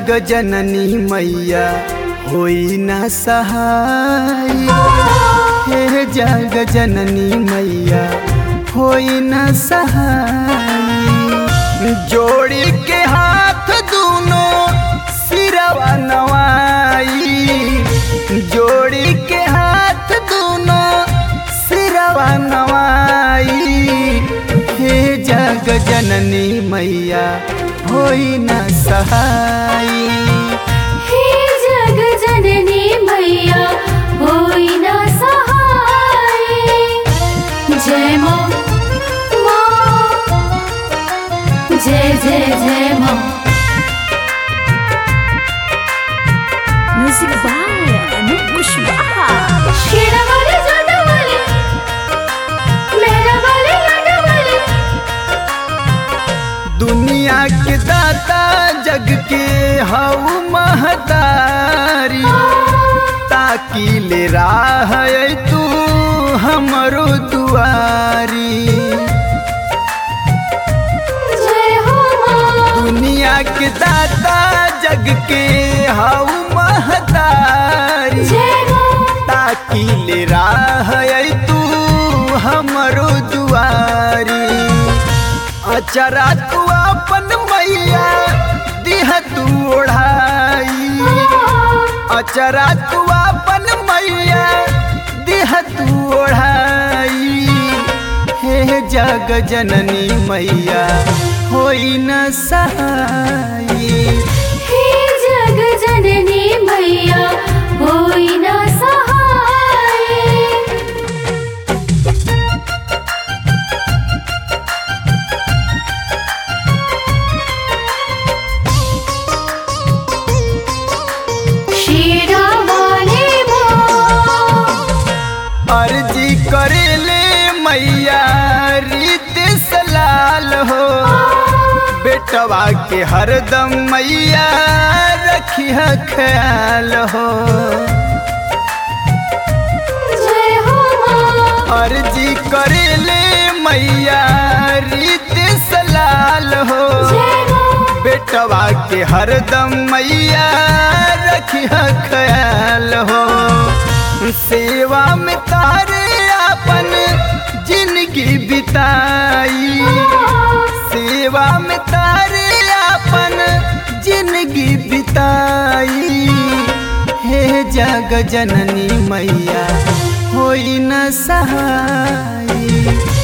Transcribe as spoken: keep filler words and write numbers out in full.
जग जननी मैया होई न सहाय। हे जग जननी मैया होई न सहाय। जोड़ी के हाथ दोनों सिरवा नवाई, जोड़ी के हाथ दोनों सिरवा नवाई। हे जग जननी मैया होई न सहाय। हे जग जननी मैया होई न सहाय। जय मां मां, जय जय जय मां। Music by Anoop Kushwaha. शेरा वाले जादू वाले, मेरा वाले लाडू वाले। दुनिया के दाता जग के हऊ महतारी। ताकि ले राह तू हमरो दुआरी। जय हो मां। दुनिया के दाता जग के हऊ महतारी। जय मां। ताकि ले राह तू हमरो दुआरी। अचरा तू अपन मैया दिह तू ओढ़ाई। अचरा तू अपन मैया दिह तू ओढ़ाई। हे जग जननी मैया होई न सहाय। हे जग जननी मैया होई न सहाय। शेरा वाले मां। अर्जी करेले मैया रीत सलाल हो। बेटवा के हरदम मैया रखिह ख्याल हो। जय हो मां। अर्जी करेले मैया रीत सलाल हो। जय मां। बेटवा के हरदम मैया रखिह ख्याल हो। सेवा में तारे अपन जिंदगी बिताई। सेवा में तारे अपन जिंदगी बिताई। हे जग जननी मैया होई न सहाय।